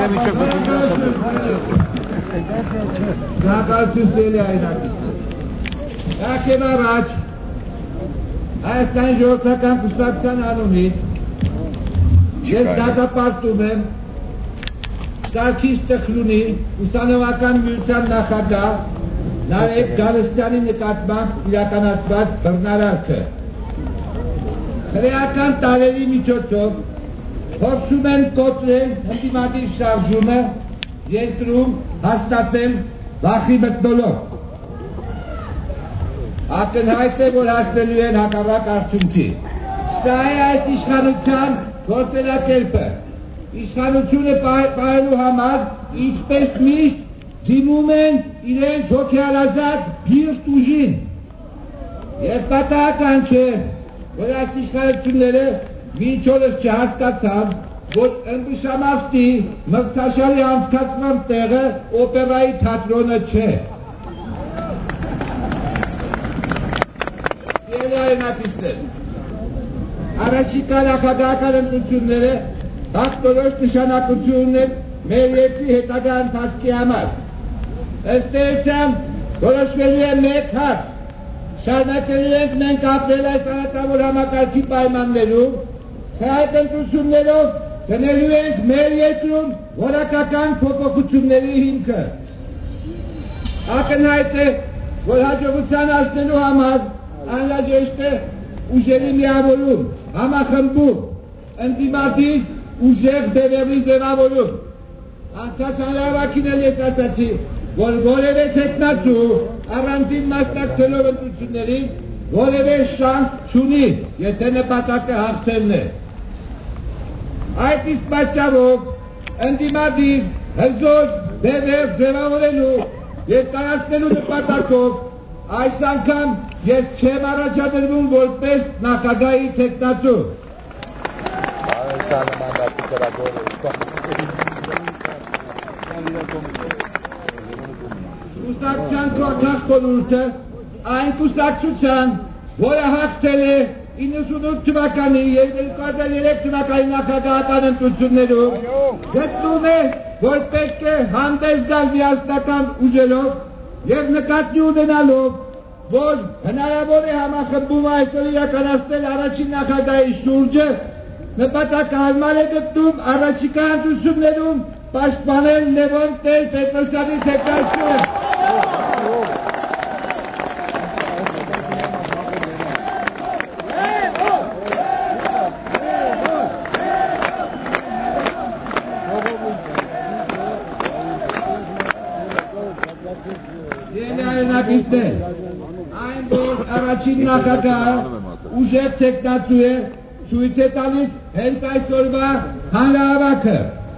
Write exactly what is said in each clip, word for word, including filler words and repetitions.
Շնորհակալություն հայրենիքից։ Եկեք առաջ Հայաստանի ժողովրդական կուսակցության անունից ես դատապարտում եմ Սարգիս Տխրունի ուսանողական միության նախագահ Նարեկ Գալստյանի նկատմամբ իրականացված բռնարարքը։ Հրեական տարերի միջոցով փորձում են կոտրել ընդդիմադիր շարժումը, երկրում հաստատել վախի մթնոլորտ։ Ակնհայտ է, որ հասնելու են հակառակ արդյունքի։ Սա է այդ իշխանության գործելակերպը։ Իշխանությունը պահելու համար, ինչպես միշտ, դիմում են իրենց հոգեալազատ բիրտ ուժին։ Եվ պատահական չէ, որ այս իշխանությունները մինչ օրս չհասկացան, որ ըմբշամարտի մրցաշարի անցկացման տեղը օպերայի թատրոնը չէ։ Հայրենակիցներ, առաջիկա նախագահական ընտրությունները բաղտորոշ նշանակություն ունեն մեր երկրի հետագա ընթացքի համար։ Ըստ էության որոշվելու է մեկ հարց, շարունակելու ենք մենք ապրել այս արատավոր համակարգի պայմաններում, թե այդ ընտրություններով դնելու ենք մեր երկրում որակական փոփոխությունների հիմքը։ Ակնհայտ է, որ հաջողության հասնելու համար անհրաժեշտ է ուժերի միավորում, համախմբում, ընդդիմադիր ուժեղ բևեռի ձևավորում։ Անցած հանրահավաքին էլ ես ասացի, որ որևէ թեկնածու առանձին մասնակցելով ընտրություններին որևէ շանս չունի, եթե նպատակը հաղթելն է։ Այդ իսկ պատճառով ընդդիմադիր հզոր բևեռ ձևավորելու և կայացնելու նպատակով այս անգամ ես չեմ առաջադրվում որպես նախագահի թեկնածու։ Կուսակցության քաղաքականությունը այն կուսակցության, որը հաղթել է իննսունութ թվականի և երկու հազար երեք թվականի նախագահական ընտրություններում, գտնում է, որ պետք է հանդես գալ միասնական ուժերով և նկատի ունենալով, որ հնարավոր է համախմբումը այսօր իրականացնել առաջին նախագահի շուրջը, նպատակահարմար է գտնում առաջիկա ընտրություններում պաշտպանել Լևոն Տեր-Պետրոսյանի թեկնածությունը։ Հայրենակիցներ, այն որ առաջին նախագահը ուժեղ թեկնածու է, ցույց է տալիս հենց այսօրվա հանրահավաքը։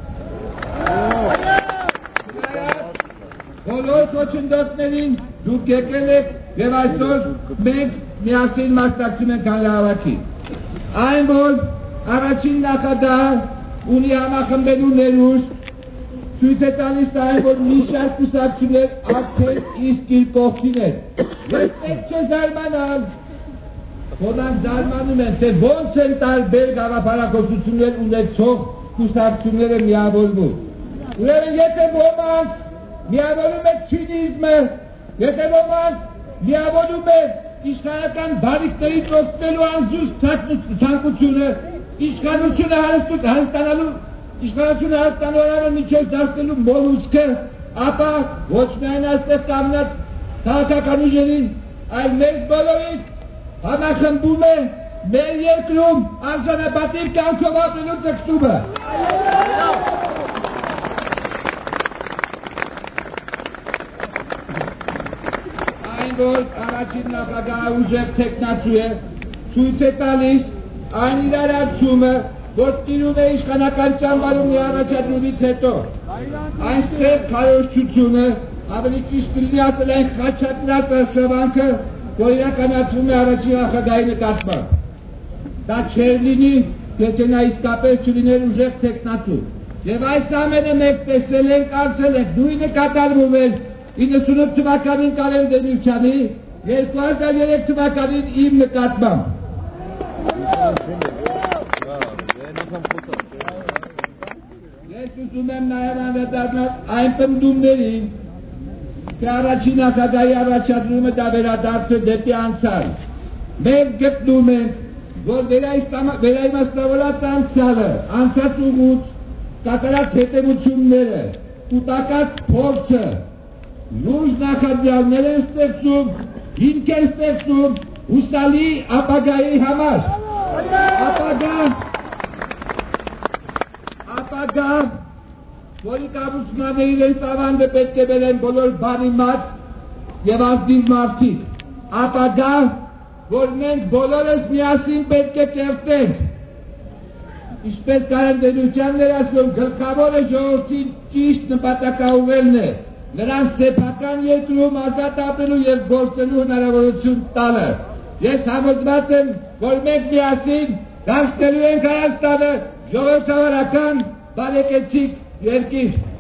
Բոլոր խոչընդոտներին դուք եկել եք և այսօր մենք միասին մասնակցում ենք հանրահավաքին։ Այն որ առաջին նախագահը ունի համախմբելու ներուժ, ցույց է տալիս այն, որ մի շարք կուսակցություններ արդեն իսկ իր կողքին են։ Ես պետք չէ զարմանալ, ոմանք զարմանում են, թե ոնց են տարբեր գաղափարախոսություններ ունեցող կուսակցությունները միավորվում։ Ուրեմն եթե ոմանք միավորում է ցինիզմը, եթե ոմանք միավորում է իշխանական բարիքներից օգտվելու անզուսպ ցանկությունը, իշխանությունը հարստանալու Իշխանությունը հաստանորանը միջոց դարձնելու մոլուցքը, ապա ոչ միայն այստեղ կանգնած քաղաքական ուժերին, այլ մեզ բոլորից համախմբում է մեր երկրում արժանապատիվ կյանքով ապրելու ձգտումը։ Այն որ առաջին նախագահը ուժեղ թեկնածու է, ցույց է տալիս այն իրարացումը, որ տիրում է իշխանական ճամբարումի առաջադրումից հետո, այն սև քարոզչությունը, ավելի ճիշտ կլինի ասել այն խաչակնած արշավանքը, որ իրականացվում է առաջին նախագահի նկատմամբ։ Դա չէր լինի, եթե նա իսկապես չլիներ ուժեղ թեկնածու։ Եվ այս ամենը մենք տեսել ենք, անցել ենք, նույնը կատարվում էր իննսունութ թվականին Կարեն Դեմիրճյանի, երկու հազար երեք թվականին իմ նկատմամբ։ Ես ուզում եմ նաև անդրադառնալ այն պնդումներին, թե առաջին նախագահի առաջադրումը դա վերադարձ է դեպի անցյալ։ Մենք գտնում ենք, որ վերաիմաստավորած անցյալը, անցած ուղուց կատարած հետևությունները, կուտակած փորձը, լուրջ նախադրյալներ են ստեղծում, հիմք են ստեղծում հուսալի ապագայի համար։ Ապագա, ապագա, որի կառուցմանը իրենց ավանդը պետք է բերեն բոլոր բանի մարդ եւ ազնիվ մարդիկ։ Ապագա, որ մենք բոլորս միասին պետք է կերտենք։ Ինչպես Կարենտերությանն էր ասում, գլխավորը ժողովրդին ճիշտ նպատակաուղղելն է, նրան սեփական երկրում ազատ ապրելու եւ գործելու հնարավորություն տալը։ Ես համոզված եմ, որ մենք միասին դարձնելու ենք Հայաստանը ժողովրդավարական բարեկեցիկ երկիր։